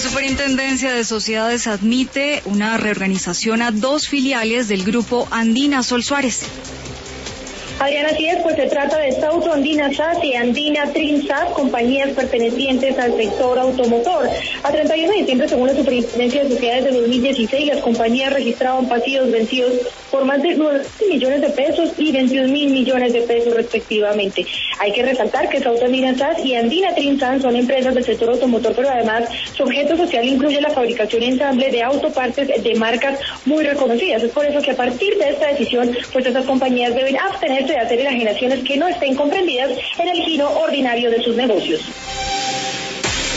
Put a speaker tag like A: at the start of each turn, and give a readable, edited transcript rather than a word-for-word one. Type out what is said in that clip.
A: Superintendencia de Sociedades admite una reorganización a 2 filiales del grupo Andina. Sol Suárez.
B: Adriana, así es, pues se trata de Sauto Andina SAS y Andina Trim SAS, compañías pertenecientes al sector automotor. A 31 de diciembre, según la Superintendencia de Sociedades de 2016, las compañías registraban pasivos vencidos por más de 9 millones de pesos y 21.000 millones de pesos respectivamente. Hay que resaltar que Sauto Andina SAS y Andina Trim SAS son empresas del sector automotor, pero además su objeto social incluye la fabricación y ensamble de autopartes de marcas muy reconocidas. Es por eso que a partir de esta decisión, pues estas compañías deben abstenerse de hacer enajenaciones que no estén comprendidas en el giro ordinario de sus negocios.